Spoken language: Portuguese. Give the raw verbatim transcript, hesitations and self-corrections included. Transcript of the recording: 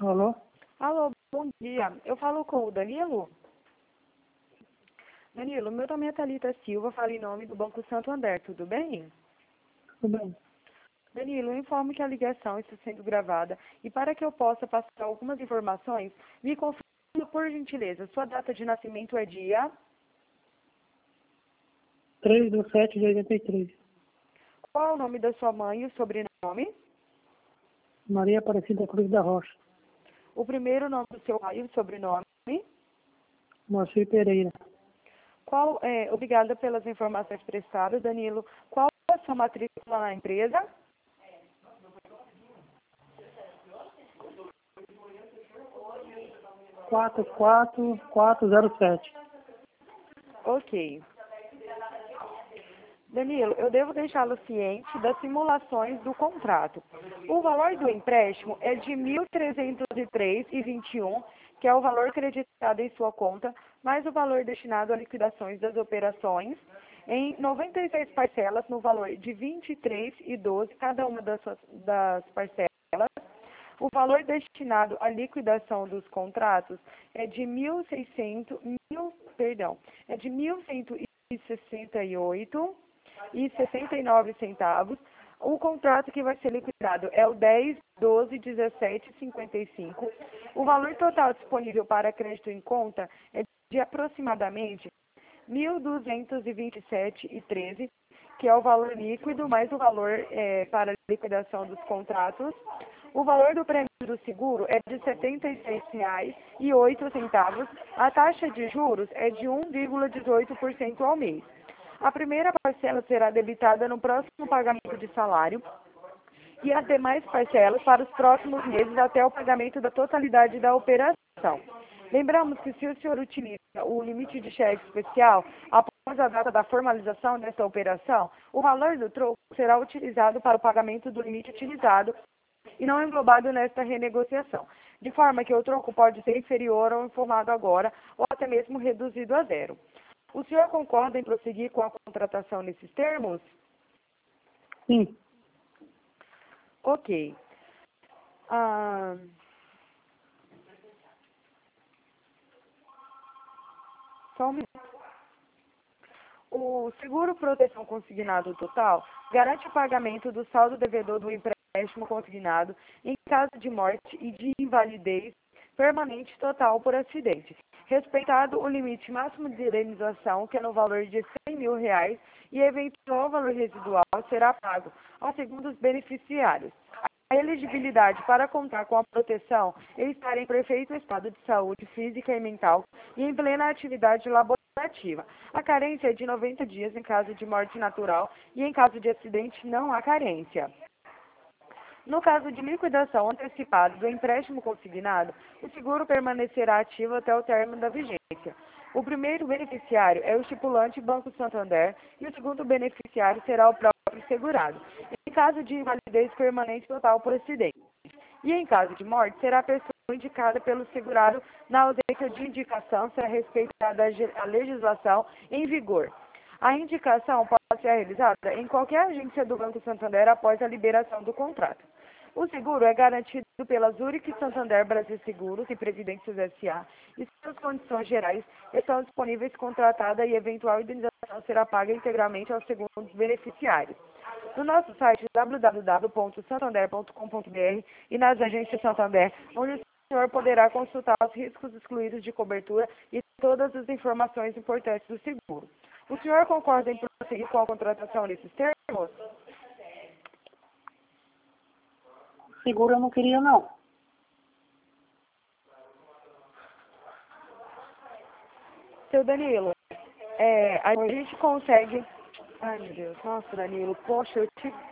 Alô? Alô, bom dia. Eu falo com o Danilo? Danilo, meu nome é Thalita Silva, falo em nome do Banco Santander, tudo bem? Tudo bem. Danilo, eu informo que a ligação está sendo gravada e para que eu possa passar algumas informações, me confirme, por gentileza, sua data de nascimento é dia? três de sete de oitenta e três. Qual é o nome da sua mãe e o sobrenome? Maria Aparecida Cruz da Rocha. O primeiro nome do seu pai e o sobrenome? Moacir Pereira. Qual, é, obrigada pelas informações prestadas, Danilo. Qual é a sua matrícula na empresa? quatro quatro quatro zero sete. Ok. Danilo, eu devo deixá-lo ciente das simulações do contrato. O valor do empréstimo é de mil trezentos e três vírgula vinte e um, que é o valor creditado em sua conta, mais o valor destinado a liquidações das operações, em noventa e seis parcelas no valor de vinte e três vírgula doze cada uma das, suas, das parcelas. O valor destinado à liquidação dos contratos é de mil e seiscentos, mil, perdão, é de mil cento e sessenta e oito e sessenta e nove centavos. O contrato que vai ser liquidado é o dez, doze, dezessete, cinquenta e cinco. O valor total disponível para crédito em conta é de aproximadamente mil duzentos e vinte e sete e treze, que é o valor líquido mais o valor é, para liquidação dos contratos. O valor do prêmio do seguro é de setenta e seis reais e oito centavos. A taxa de juros é de um vírgula dezoito por cento ao mês. A primeira parcela será debitada no próximo pagamento de salário e as demais parcelas para os próximos meses até o pagamento da totalidade da operação. Lembramos que se o senhor utiliza o limite de cheque especial após a data da formalização dessa operação, o valor do troco será utilizado para o pagamento do limite utilizado e não englobado nesta renegociação, de forma que o troco pode ser inferior ao informado agora ou até mesmo reduzido a zero. O senhor concorda em prosseguir com a contratação nesses termos? Sim. Ok. Ah, só um minuto. O seguro proteção consignado total garante o pagamento do saldo devedor do empréstimo consignado em caso de morte e de invalidez permanente total por acidente, respeitado o limite máximo de indenização, que é no valor de cem mil reais, e eventual valor residual será pago aos segundos beneficiários. A elegibilidade para contar com a proteção é estar em perfeito estado de saúde física e mental e em plena atividade laborativa. A carência é de noventa dias em caso de morte natural e em caso de acidente não há carência. No caso de liquidação antecipada do empréstimo consignado, o seguro permanecerá ativo até o término da vigência. O primeiro beneficiário é o estipulante Banco Santander e o segundo beneficiário será o próprio segurado. Em caso de invalidez permanente total por acidente e em caso de morte, será a pessoa indicada pelo segurado. Na ausência de indicação, será respeitada a legislação em vigor. A indicação pode ser realizada em qualquer agência do Banco Santander após a liberação do contrato. O seguro é garantido pela Zurich Santander Brasil Seguros e Previdências S A e suas condições gerais estão disponíveis contratada e eventual indenização será paga integralmente aos segundos beneficiários. No nosso site w w w ponto santander ponto com ponto b r e nas agências Santander, onde o senhor poderá consultar os riscos excluídos de cobertura e todas as informações importantes do seguro. O senhor concorda em prosseguir com a contratação nesses termos? Seguro eu não queria, não. Seu Danilo, é, a gente consegue... Ai, meu Deus, nossa, Danilo, poxa, eu te